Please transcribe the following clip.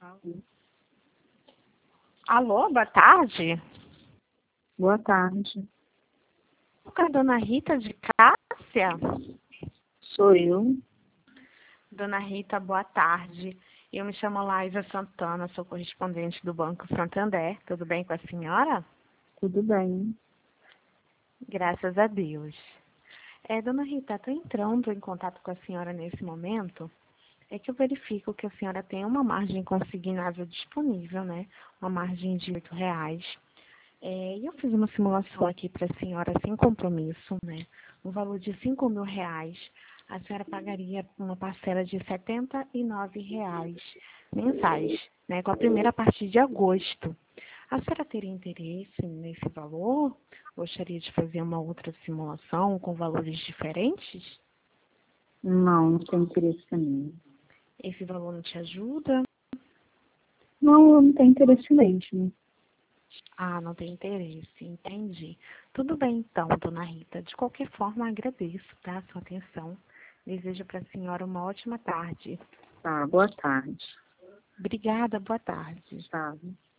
Alô, boa tarde. Boa tarde. Com a dona Rita de Cássia? Sou eu. Dona Rita, boa tarde. Eu me chamo Laísa Santana, sou correspondente do Banco Santander. Tudo bem com a senhora? Tudo bem. Graças a Deus. Dona Rita, estou entrando em contato com a senhora nesse momento. É que eu verifico que a senhora tem uma margem consignável disponível, né? Uma margem de R$ 8. E eu fiz uma simulação aqui para a senhora sem compromisso, né? Um valor de R$ 5.000. A senhora pagaria uma parcela de R$ 79 mensais, né? Com a primeira a partir de agosto. A senhora teria interesse nesse valor? Gostaria de fazer uma outra simulação com valores diferentes? Não tenho interesse nenhum. Esse valor não te ajuda? Não, eu não tenho interesse mesmo. Ah, não tem interesse, entendi. Tudo bem então, dona Rita. De qualquer forma, agradeço, tá, a sua atenção. Desejo para a senhora uma ótima tarde. Tá, boa tarde. Obrigada, boa tarde. Tá.